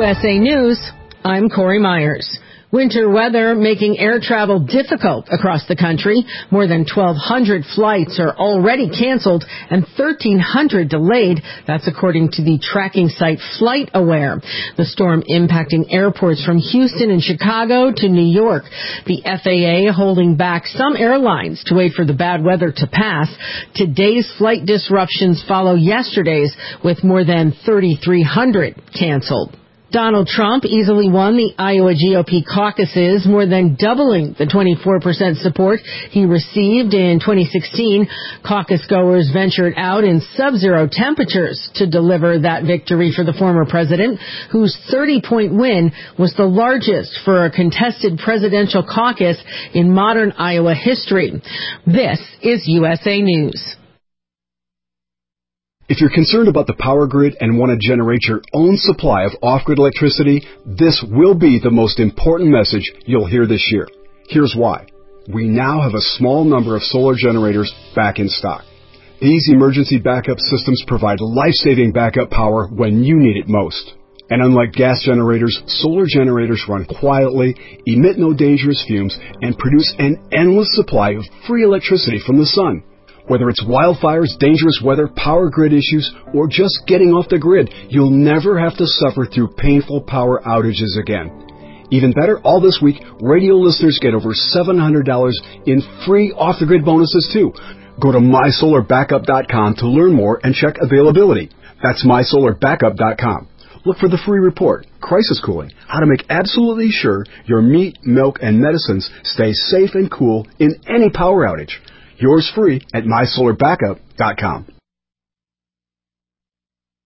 USA News, I'm Corey Myers. Winter weather making air travel difficult across the country. More than 1,200 flights are already canceled and 1,300 delayed. That's according to the tracking site FlightAware. The storm impacting airports from Houston and Chicago to New York. The FAA holding back some airlines to wait for the bad weather to pass. Today's flight disruptions follow yesterday's, with more than 3,300 canceled. Donald Trump easily won the Iowa GOP caucuses, more than doubling the 24% support he received in 2016. Caucus goers ventured out in sub-zero temperatures to deliver that victory for the former president, whose 30-point win was the largest for a contested presidential caucus in modern Iowa history. This is USA News. If you're concerned about the power grid and want to generate your own supply of off-grid electricity, this will be the most important message you'll hear this year. Here's why. We now have a small number of solar generators back in stock. These emergency backup systems provide life-saving backup power when you need it most. And unlike gas generators, solar generators run quietly, emit no dangerous fumes, and produce an endless supply of free electricity from the sun. Whether it's wildfires, dangerous weather, power grid issues, or just getting off the grid, you'll never have to suffer through painful power outages again. Even better, all this week, radio listeners get over $700 in free off-the-grid bonuses too. Go to mysolarbackup.com to learn more and check availability. That's mysolarbackup.com. Look for the free report, Crisis Cooling, how to make absolutely sure your meat, milk, and medicines stay safe and cool in any power outage. Yours free at mysolarbackup.com.